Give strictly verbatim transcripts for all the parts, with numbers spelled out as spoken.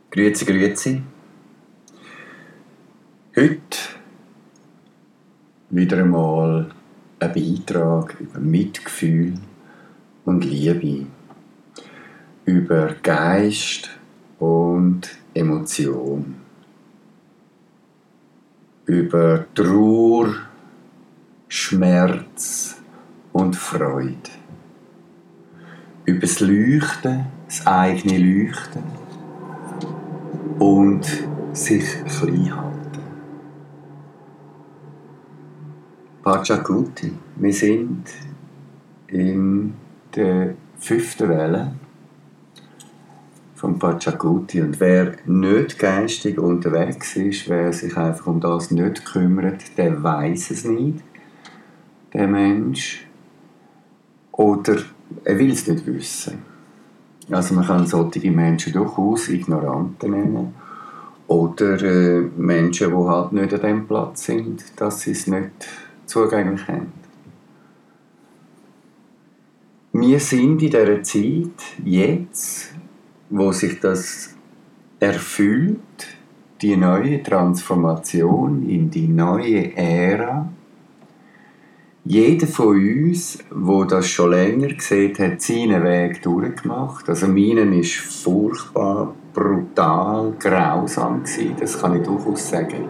Grüezi, grüezi. Heute wieder einmal ein Beitrag über Mitgefühl und Liebe, über Geist und Emotion, über Trauer, Schmerz und Freude, über das Leuchten, das eigene Leuchten und sich klein halten. Pachacuti. Wir sind in der fünften Welle von Pachacuti. Und wer nicht geistig unterwegs ist, wer sich einfach um das nicht kümmert, der weiß es nicht, der Mensch. Oder er will es nicht wissen. Also man kann solche Menschen durchaus Ignoranten nennen. Oder äh, Menschen, die halt nicht an dem Platz sind, dass sie es nicht zugänglich haben. Wir sind in dieser Zeit, jetzt, wo sich das erfüllt, die neue Transformation in die neue Ära. Jeder von uns, der das schon länger sieht, hat seinen Weg durchgemacht. Also meinen war furchtbar, brutal, grausam gewesen, das kann ich durchaus sagen.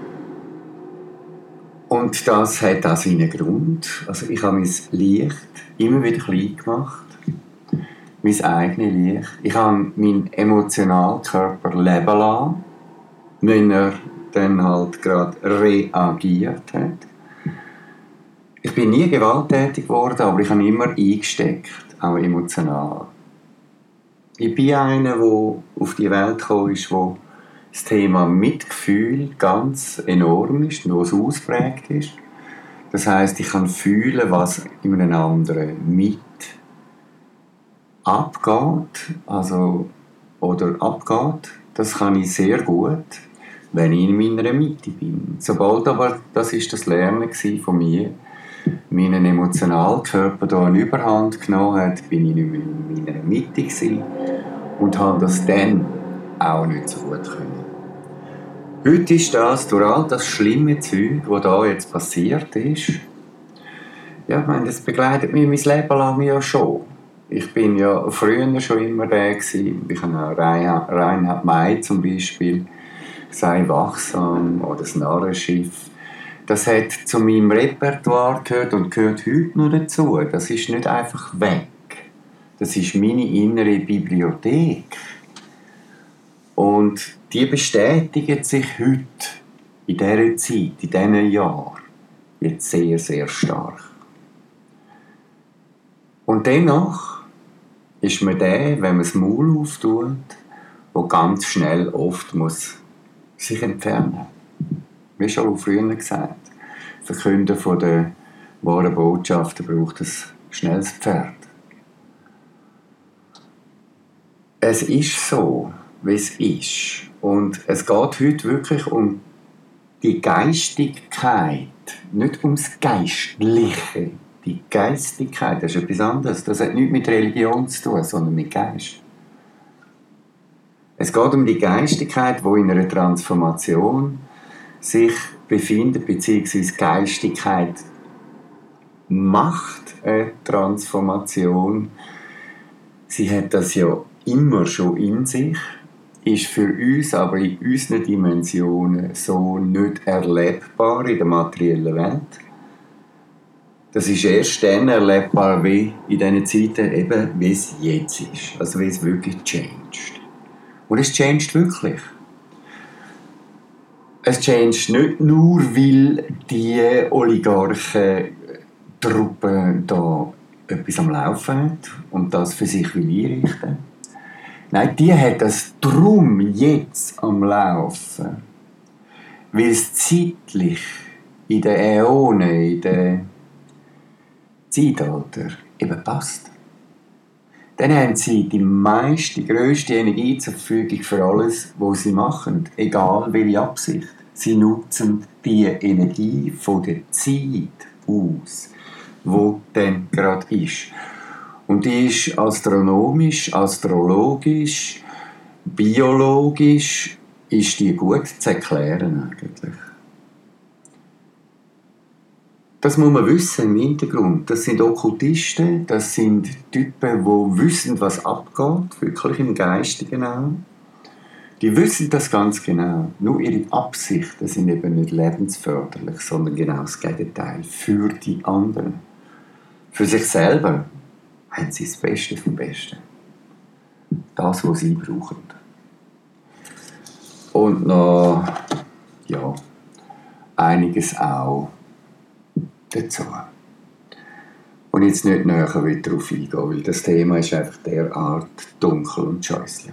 Und das hat auch seinen Grund. Also ich habe mein Licht immer wieder klein gemacht. Mein eigenes Licht. Ich habe meinen Emotionalkörper leben lassen, wenn er dann halt gerade reagiert hat. Ich bin nie gewalttätig geworden, aber ich habe immer eingesteckt, auch emotional. Ich bin einer, der auf die Welt gekommen ist, wo das Thema Mitgefühl ganz enorm ist, noch so ausprägt ist. Das heisst, ich kann fühlen, was in einem anderen mit abgeht, also, oder abgeht. Das kann ich sehr gut, wenn ich in meiner Mitte bin. Sobald aber, das ist das Lernen von mir, meinen Emotionalkörper hier eine Überhand genommen hat, bin ich nicht mehr in meiner Mitte gewesen und habe das dann auch nicht so gut können. Heute ist das, durch all das schlimme Zeug, das da jetzt passiert ist, ja, ich meine, das begleitet mich mein Leben lang ja schon. Ich bin ja früher schon immer der gewesen. Ich habe auch Reinhard May zum Beispiel, «Sei wachsam» oder «Das Narrenschiff». Das hat zu meinem Repertoire gehört und gehört heute noch dazu. Das ist nicht einfach weg. Das ist meine innere Bibliothek. Und die bestätigt sich heute, in dieser Zeit, in diesen Jahren, jetzt sehr, sehr stark. Und dennoch ist man der, wenn man das Maul auftut, der ganz schnell oft muss sich entfernen muss. Wie schon früher gesagt, Verkünden von der wahren Botschaften braucht ein schnelles Pferd. Es ist so, wie es ist. Und es geht heute wirklich um die Geistigkeit, nicht ums Geistliche. Die Geistigkeit, das ist etwas anderes. Das hat nichts mit Religion zu tun, sondern mit Geist. Es geht um die Geistigkeit, die in einer Transformation sich befindet, beziehungsweise Geistigkeit macht eine Transformation. Sie hat das ja immer schon in sich, ist für uns aber in unseren Dimensionen so nicht erlebbar in der materiellen Welt. Das ist erst dann erlebbar, wie in diesen Zeiten eben, wie es jetzt ist. Also wie es wirklich changed. Und es changed wirklich. Es changed nicht nur, weil die Oligarchen-Truppe da etwas am Laufen hat und das für sich will einrichten. Nein, die hat das drum jetzt am Laufen, weil es zeitlich in den Äonen, in den Zeitalter eben passt. Dann haben sie die meiste, die grösste Energie zur Verfügung für alles, was sie machen, egal welche Absicht. Sie nutzen die Energie von der Zeit aus, die dann gerade ist. Und die ist astronomisch, astrologisch, biologisch ist die gut zu erklären eigentlich. Das muss man wissen im Hintergrund. Das sind Okkultisten, das sind Typen, die wissen, was abgeht, wirklich im Geistigen auch. Die wissen das ganz genau. Nur ihre Absichten sind eben nicht lebensförderlich, sondern genau das Gegenteil. Für die anderen. Für sich selber haben sie das Beste vom Besten. Das, was sie brauchen. Und noch, ja, einiges auch dazu. Und jetzt nicht näher darauf eingehen, weil das Thema ist einfach derart dunkel und scheußlich.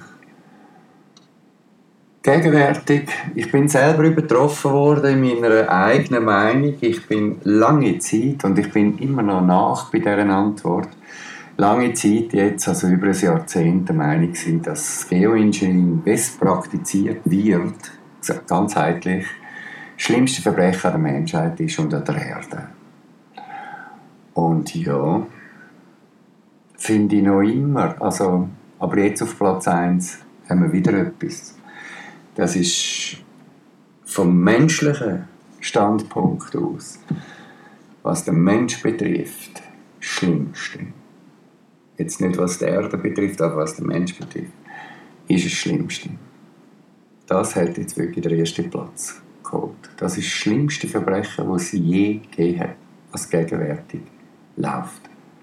Gegenwärtig, ich bin selber übertroffen worden in meiner eigenen Meinung. Ich bin lange Zeit, und ich bin immer noch nach bei dieser Antwort, lange Zeit jetzt, also über ein Jahrzehnt, der Meinung gewesen, dass Geoengineering best praktiziert wird, ganzheitlich, das schlimmste Verbrechen an der Menschheit ist und an der Erde. Und ja, finde ich noch immer, also, aber jetzt auf Platz eins haben wir wieder etwas. Das ist vom menschlichen Standpunkt aus, was den Mensch betrifft, das Schlimmste. Jetzt nicht, was die Erde betrifft, aber was den Mensch betrifft, ist das Schlimmste. Das hat jetzt wirklich den ersten Platz geholt. Das ist das schlimmste Verbrechen, das es je gegeben hat, was gegenwärtig läuft.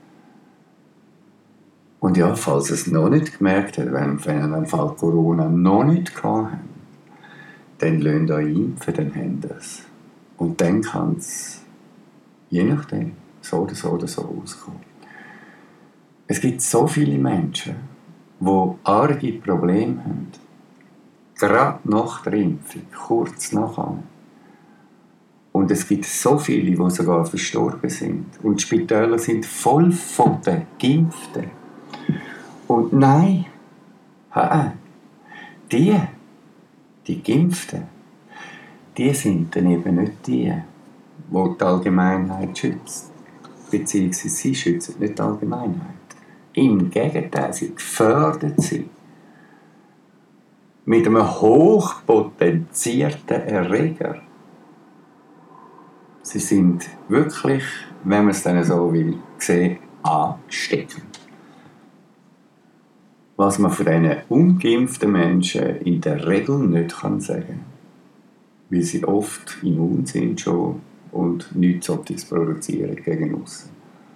Und ja, falls ihr es noch nicht gemerkt habt, wenn wir im Fall Corona noch nicht hatten, dann lasst euch impfen, dann habt ihr es. Und dann kann es, je nachdem, so oder so oder so auskommen. Es gibt so viele Menschen, die arge Probleme haben, gerade nach der Impfung, kurz nachher. Und es gibt so viele, die sogar verstorben sind. Und die Spitäler sind voll von den Geimpften. Und nein, die, die Geimpften, die sind dann eben nicht die, die die Allgemeinheit schützen. Beziehungsweise sie schützen nicht die Allgemeinheit. Im Gegenteil, sie gefördern sie. Mit einem hochpotenzierten Erreger. Sie sind wirklich, wenn man es dann so will, sehen, ansteckend. Was man von diesen ungeimpften Menschen in der Regel nicht sagen kann. Weil sie oft immun sind schon und nichts solches produzieren gegen aussen.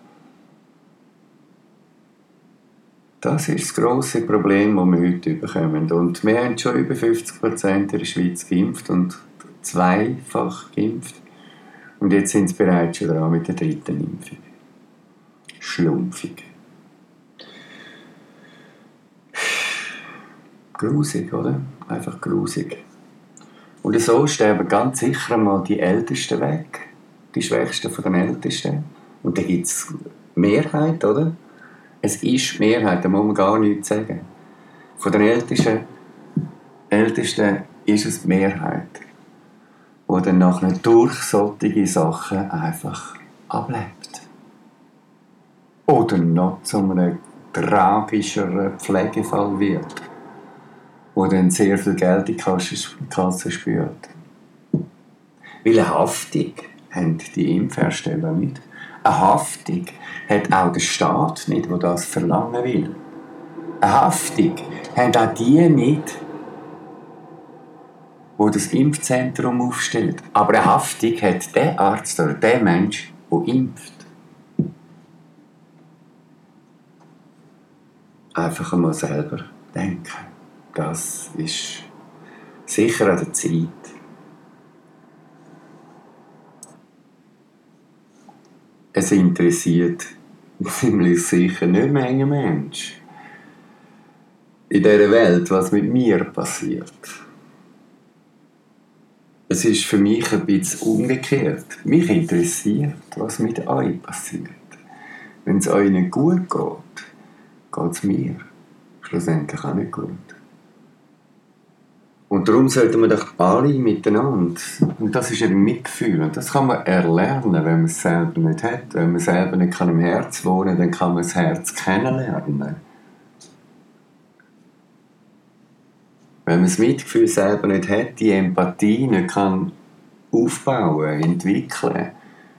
Das ist das grosse Problem, das wir heute bekommen. Und wir haben schon über fünfzig Prozent in der Schweiz geimpft und zweifach geimpft. Und jetzt sind sie bereits schon dran mit der dritten Impfung. Schlumpfig. Grusig, oder? Einfach grusig. Und so sterben ganz sicher mal die Ältesten weg. Die Schwächsten von den Ältesten. Und da gibt es Mehrheit, oder? Es ist Mehrheit, da muss man gar nichts sagen. Von den Ältesten, Ältesten ist es die Mehrheit, die dann nachher durch solche Sachen einfach ablebt. Oder noch zu einem tragischeren Pflegefall wird, wo dann sehr viel Geld in die Kasse spürt. Weil eine Haftung haben die Impfhersteller nicht. Eine Haftung hat auch der Staat nicht, der das verlangen will. Eine Haftung haben auch die nicht, die das Impfzentrum aufstellt. Aber eine Haftung hat der Arzt oder der Mensch, der impft. Einfach einmal selber denken. Das ist sicher an der Zeit. Es interessiert ziemlich sicher nicht mehr einen Mensch in dieser Welt, was mit mir passiert. Es ist für mich ein bisschen umgekehrt. Mich interessiert, was mit euch passiert. Wenn es euch nicht gut geht, geht es mir schlussendlich auch nicht gut. Und darum sollten wir doch alle miteinander, und das ist ein Mitgefühl, und das kann man erlernen, wenn man es selber nicht hat. Wenn man selber nicht im Herz wohnen kann, dann kann man das Herz kennenlernen. Wenn man das Mitgefühl selber nicht hat, die Empathie nicht kann aufbauen, entwickeln,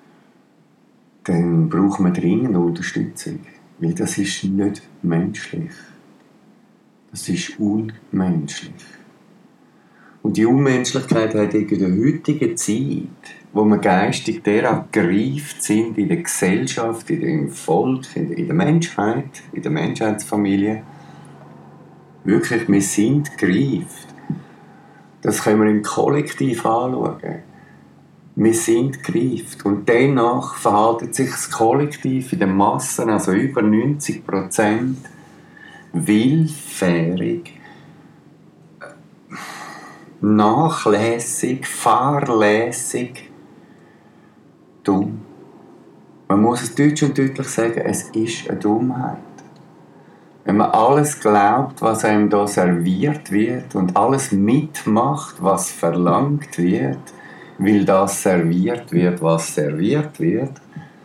dann braucht man dringend Unterstützung. Weil das ist nicht menschlich. Das ist unmenschlich. Und die Unmenschlichkeit hat in der heutigen Zeit, wo wir geistig derart gereift sind in der Gesellschaft, in dem Volk, in der Menschheit, in der Menschheitsfamilie, wirklich, wir sind gereift. Das können wir im Kollektiv anschauen. Wir sind gereift. Und danach verhält sich das Kollektiv in den Massen, also über neunzig Prozent, willfährig, nachlässig, fahrlässig, dumm. Man muss es deutsch und deutlich sagen, es ist eine Dummheit. Wenn man alles glaubt, was einem da serviert wird und alles mitmacht, was verlangt wird, weil das serviert wird, was serviert wird,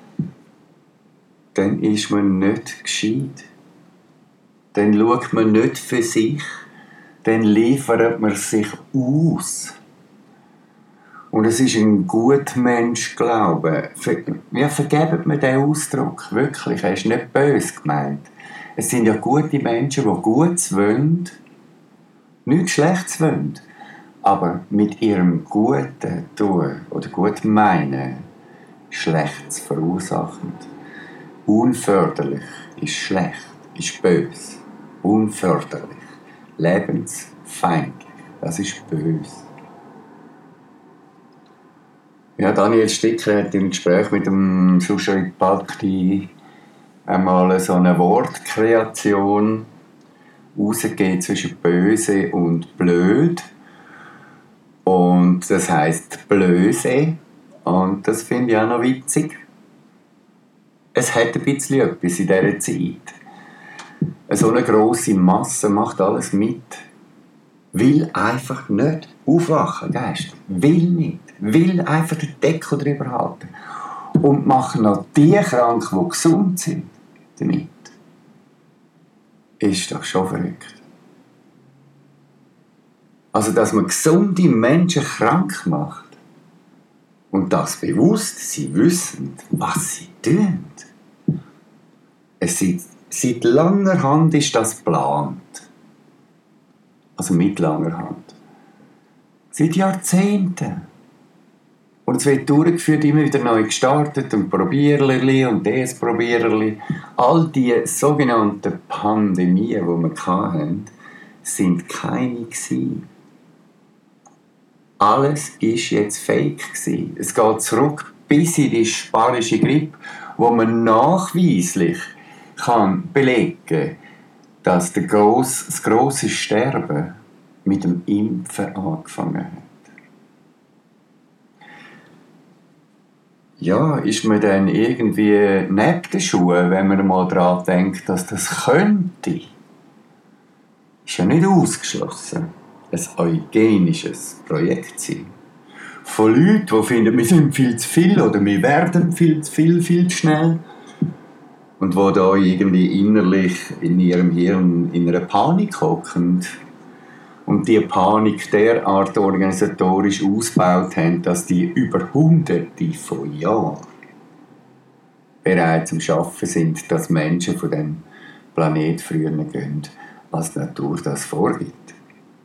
dann ist man nicht gescheit. Dann schaut man nicht für sich, dann liefert man sich aus. Und es ist ein Gutmensch-Glaube. Ja, vergebt mir den Ausdruck, wirklich, er ist nicht böse gemeint. Es sind ja gute Menschen, die Gutes wollen, nichts Schlechtes wollen, aber mit ihrem Guten tun oder gut meinen Schlechtes verursachen. Unförderlich ist schlecht, ist böse. Unförderlich, lebensfeindlich, das ist böse. Ja, Daniel Sticker hat im Gespräch mit dem Sushrit Bhakti einmal so eine Wortkreation rausgegeben zwischen böse und blöd. Und das heisst Blöse. Und das finde ich auch noch witzig. Es hat ein bisschen etwas in dieser Zeit. So eine grosse Masse macht alles mit. Will einfach nicht aufwachen, Geist. Will nicht. Will einfach den Deckel drüber halten. Und machen noch die krank, die gesund sind, damit. Ist doch schon verrückt. Also, dass man gesunde Menschen krank macht und das bewusst, sie wissen, was sie tun. Es ist, seit langer Hand ist das geplant. Also mit langer Hand. Seit Jahrzehnten. Und es wird durchgeführt, immer wieder neu gestartet und Probierlerli und das Probierlerli. All die sogenannten Pandemien, die wir hatten, sind keine gewesen. Alles war jetzt fake gewesen. Es geht zurück bis in die spanische Grippe, wo man nachweislich kann belegen, dass der gross, das grosse Sterben mit dem Impfen angefangen hat. Ja, ist man dann irgendwie neben den Schuhen, wenn man mal daran denkt, dass das könnte? Ist ja nicht ausgeschlossen, ein eugenisches Projekt sein. Von Leuten, die finden, wir sind viel zu viel oder wir werden viel zu viel, viel zu schnell. Und die da irgendwie innerlich in ihrem Hirn in einer Panik hocken. Und die Panik derart organisatorisch ausgebaut haben, dass die über Hunderte von Jahren bereits am Schaffen sind, dass Menschen von diesem Planet früher gehen, als die Natur das vorgibt.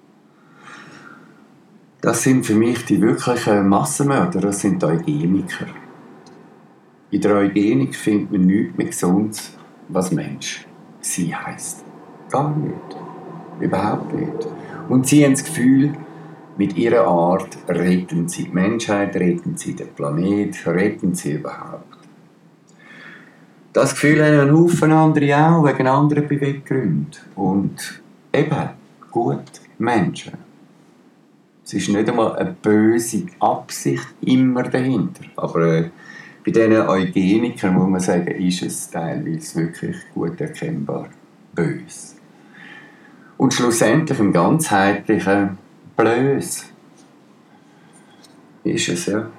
Das sind für mich die wirklichen Massenmörder, das sind die Eugeniker. In der Eugenik findet man nichts mehr Gesundes, was Mensch sein heisst. Gar nicht. Überhaupt nicht. Und sie haben das Gefühl, mit ihrer Art retten sie die Menschheit, retten sie den Planet, retten sie überhaupt. Das Gefühl haben ein Haufen andere auch, wegen anderen Beweggründen. Und eben, gut, Menschen. Es ist nicht einmal eine böse Absicht immer dahinter. Aber äh, bei diesen Eugenikern muss man sagen, ist es teilweise wirklich gut erkennbar böse. Und schlussendlich im ganzheitlichen Blös ist es, ja.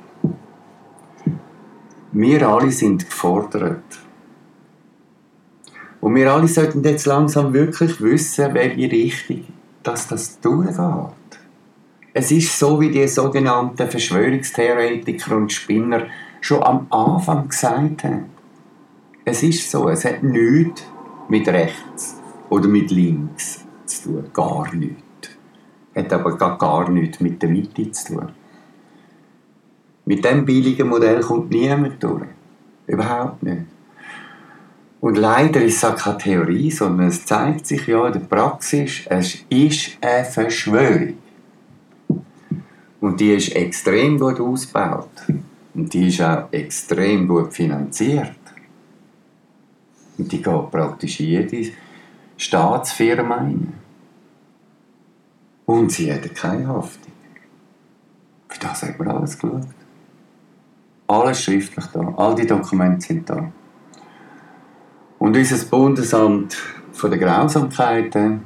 Wir alle sind gefordert. Und wir alle sollten jetzt langsam wirklich wissen, welche Richtung dass das durchgeht. Es ist so, wie die sogenannten Verschwörungstheoretiker und Spinner schon am Anfang gesagt haben. Es ist so, es hat nichts mit rechts oder mit links zu tun. Gar nichts. Hat aber gar, gar nichts mit der Mitte zu tun. Mit diesem billigen Modell kommt niemand durch. Überhaupt nicht. Und leider ist es auch keine Theorie, sondern es zeigt sich ja in der Praxis, es ist eine Verschwörung. Und die ist extrem gut ausgebaut. Und die ist auch extrem gut finanziert. Und die geht praktisch in jede Staatsfirma rein. Und sie hat keine Haftung. Für das hat man alles geschaut. Alles schriftlich da. All die Dokumente sind da. Und unser Bundesamt von der Grausamkeiten,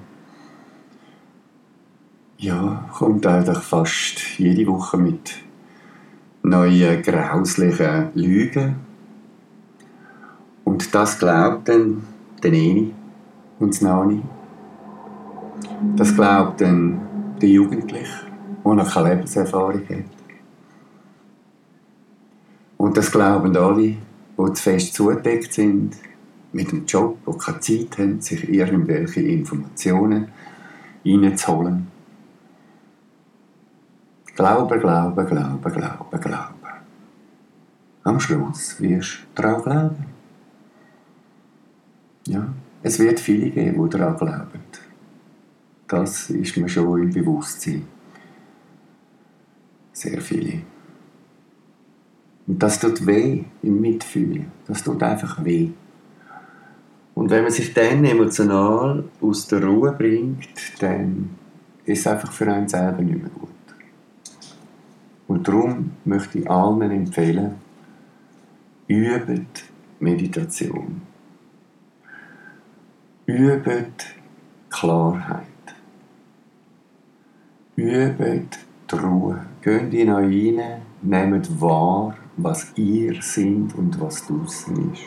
ja, kommt eigentlich fast jede Woche mit neuen, grauslichen Lügen. Und das glaubt dann der Eni und das Nani. Das glaubt dann der Jugendliche, der noch keine Lebenserfahrung hat. Und das glauben alle, die zu fest zugedeckt sind, mit dem Job, die keine Zeit haben, sich irgendwelche Informationen reinzuholen. Glauben, glauben, glauben, glauben, glauben. Am Schluss wirst du daran glauben. Ja, es wird viele geben, die daran glauben. Das ist mir schon im Bewusstsein. Sehr viele. Und das tut weh im Mitfühlen. Das tut einfach weh. Und wenn man sich dann emotional aus der Ruhe bringt, dann ist es einfach für einen selber nicht mehr gut. Und darum möchte ich allen empfehlen, übt Meditation. Übt Klarheit. Übt die Ruhe. Geht in euch rein, nehmt wahr, was ihr seid und was draussen ist.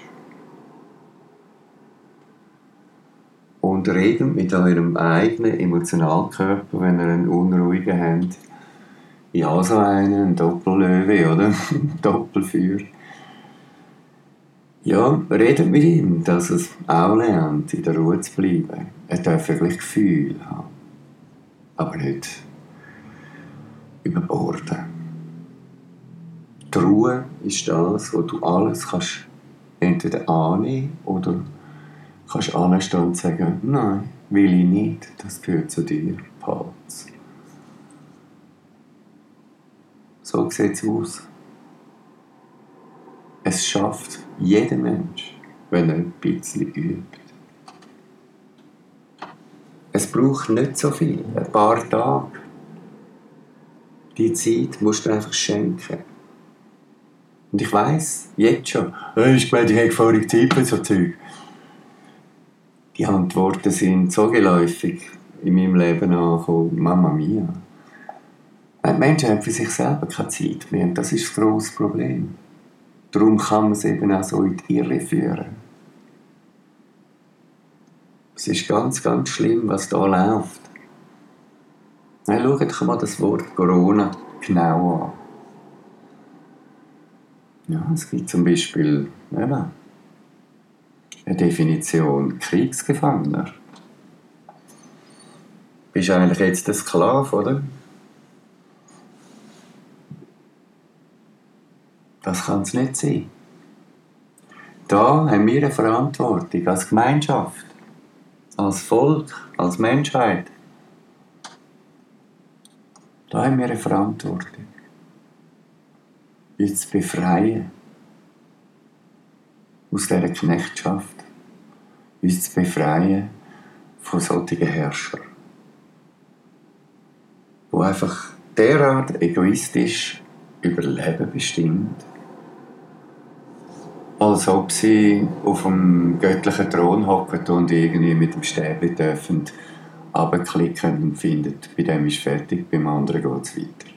Und redet mit eurem eigenen Emotionalkörper, wenn ihr einen unruhigen habt. Ja, so einen, ein Doppellöwe, oder? Doppelfeuer. Ja, redet mit ihm, dass es auch lernt, in der Ruhe zu bleiben. Er darf wirklich Gefühle haben. Aber nicht überborden. Die Ruhe ist das, wo du alles kannst entweder annehmen oder kannst anstehen und sagen, nein, will ich nicht, das gehört zu dir, behalt's. So sieht es aus. Es schafft jeder Mensch, wenn er ein bisschen übt. Es braucht nicht so viel, ein paar Tage. Die Zeit musst du einfach schenken. Und ich weiss, jetzt schon, ich meine, ich habe vorhin Zeit für so Zeug. Die Antworten sind so geläufig in meinem Leben angekommen, Mama mia. Die Menschen haben für sich selber keine Zeit mehr und das ist das grosse Problem. Darum kann man es eben auch so in die Irre führen. Es ist ganz, ganz schlimm, was da läuft. Nein, schaut euch mal das Wort Corona genau an. Ja, es gibt zum Beispiel eben, eine Definition Kriegsgefangener. Bist eigentlich jetzt ein Sklave, oder? Das kann es nicht sein. Da haben wir eine Verantwortung als Gemeinschaft, als Volk, als Menschheit. Da haben wir eine Verantwortung, uns zu befreien aus dieser Knechtschaft, uns zu befreien von solchen Herrschern, die einfach derart egoistisch über Leben bestimmt, als ob sie auf dem göttlichen Thron hocken und irgendwie mit dem Stäbchen dürfen runterklicken und finden, bei dem ist fertig, beim anderen geht es weiter.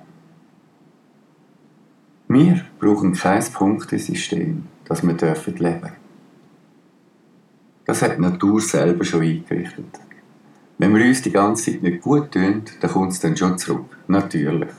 Wir brauchen kein Punktesystem, das wir dürfen leben. Das hat die Natur selber schon eingerichtet. Wenn wir uns die ganze Zeit nicht gut tun, dann kommt es dann schon zurück. Natürlich.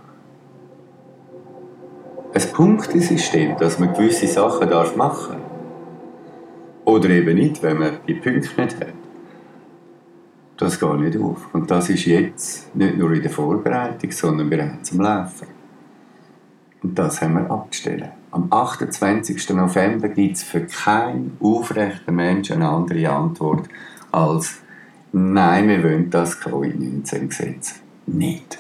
Ein Punktesystem, dass man gewisse Sachen darf machen darf. Oder eben nicht, wenn man die Punkte nicht hat. Das geht nicht auf. Und das ist jetzt nicht nur in der Vorbereitung, sondern bereits am Laufen. Und das haben wir abzustellen. Am achtundzwanzigsten November gibt es für keinen aufrechten Menschen eine andere Antwort als «Nein, wir wollen das Covid neunzehn Gesetz nicht.»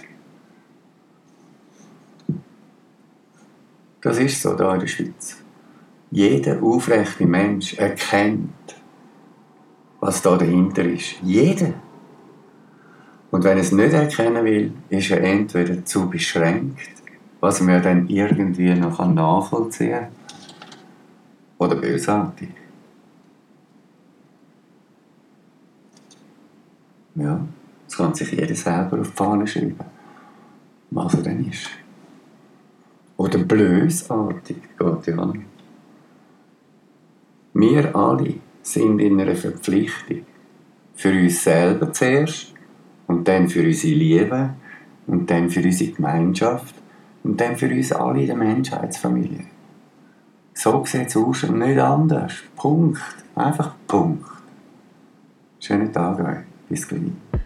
Das ist so da in der Schweiz. Jeder aufrechte Mensch erkennt, was da dahinter ist. Jeder. Und wenn er es nicht erkennen will, ist er entweder zu beschränkt, was man dann irgendwie noch nachvollziehen kann, oder bösartig. Ja, das kann sich jeder selber auf die Fahne schreiben, was er dann ist. Oder bösartig, geht ja nicht. Wir alle sind in einer Verpflichtung. Für uns selber zuerst, und dann für unsere Liebe, und dann für unsere Gemeinschaft, und dann für uns alle in der Menschheitsfamilie. So sieht es aus und nicht anders. Punkt. Einfach Punkt. Schönen Tag euch. Bis gleich.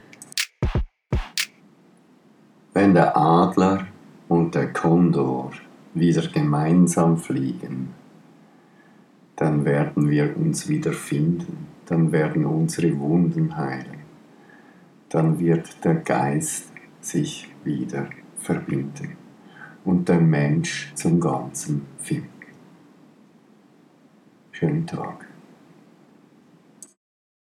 Wenn der Adler und der Kondor wieder gemeinsam fliegen, dann werden wir uns wieder finden, dann werden unsere Wunden heilen, dann wird der Geist sich wieder verbinden und der Mensch zum Ganzen finden. Schönen Tag.